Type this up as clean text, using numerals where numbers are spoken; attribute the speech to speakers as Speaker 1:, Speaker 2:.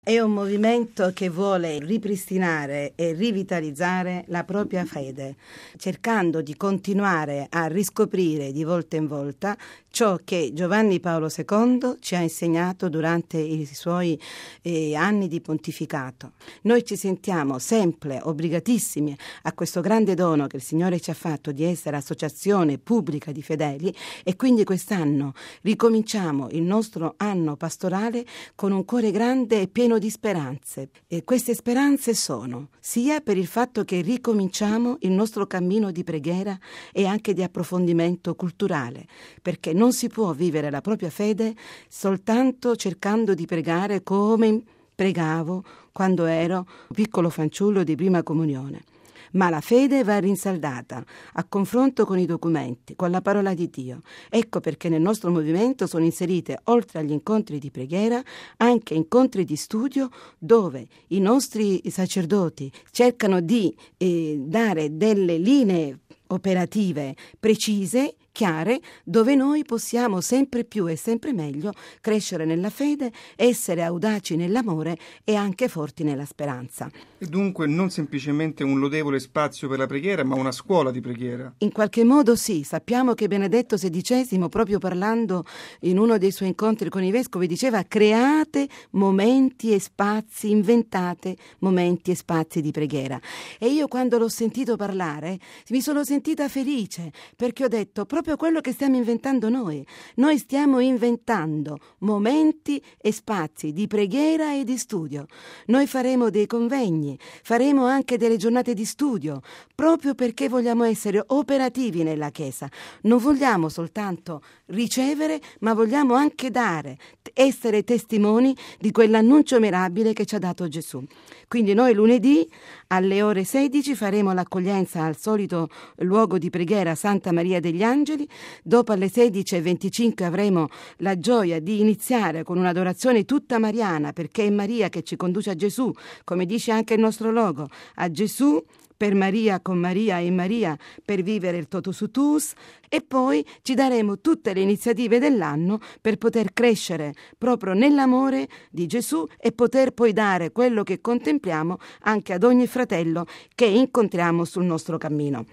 Speaker 1: È un movimento che vuole ripristinare e rivitalizzare la propria fede, cercando di continuare a riscoprire di volta in volta ciò che Giovanni Paolo II ci ha insegnato durante i suoi anni di pontificato. Noi ci sentiamo sempre obbligatissimi a questo grande dono che il Signore ci ha fatto di essere associazione pubblica di fedeli, e quindi quest'anno ricominciamo il nostro anno pastorale con un cuore grande e pieno di speranze. E queste speranze sono sia per il fatto che ricominciamo il nostro cammino di preghiera e anche di approfondimento culturale, perché non si può vivere la propria fede soltanto cercando di pregare come pregavo quando ero piccolo fanciullo di prima comunione. Ma la fede va rinsaldata a confronto con i documenti, con la parola di Dio. Ecco perché nel nostro movimento sono inserite, oltre agli incontri di preghiera, anche incontri di studio dove i nostri sacerdoti cercano di dare delle linee operative precise, chiare, dove noi possiamo sempre più e sempre meglio crescere nella fede, essere audaci nell'amore e anche forti nella speranza.
Speaker 2: E dunque non semplicemente un lodevole spazio per la preghiera, ma una scuola di preghiera.
Speaker 1: In qualche modo sì, sappiamo che Benedetto XVI, proprio parlando in uno dei suoi incontri con i vescovi, diceva: create momenti e spazi, inventate momenti e spazi di preghiera. E io quando l'ho sentito parlare mi sono sentita felice, perché ho detto proprio quello che stiamo inventando noi. Noi stiamo inventando momenti e spazi di preghiera e di studio. Noi faremo dei convegni, faremo anche delle giornate di studio, proprio perché vogliamo essere operativi nella Chiesa. Non vogliamo soltanto ricevere, ma vogliamo anche dare, essere testimoni di quell'annuncio mirabile che ci ha dato Gesù. Quindi noi lunedì alle ore 16 faremo l'accoglienza al solito luogo di preghiera Santa Maria degli Angeli. Dopo alle 16:25 avremo la gioia di iniziare con un'adorazione tutta mariana, perché è Maria che ci conduce a Gesù, come dice anche il nostro logo, a Gesù, per Maria, con Maria e in Maria, per vivere il totus tuus, e poi ci daremo tutte le iniziative dell'anno per poter crescere proprio nell'amore di Gesù e poter poi dare quello che contempliamo anche ad ogni fratello che incontriamo sul nostro cammino.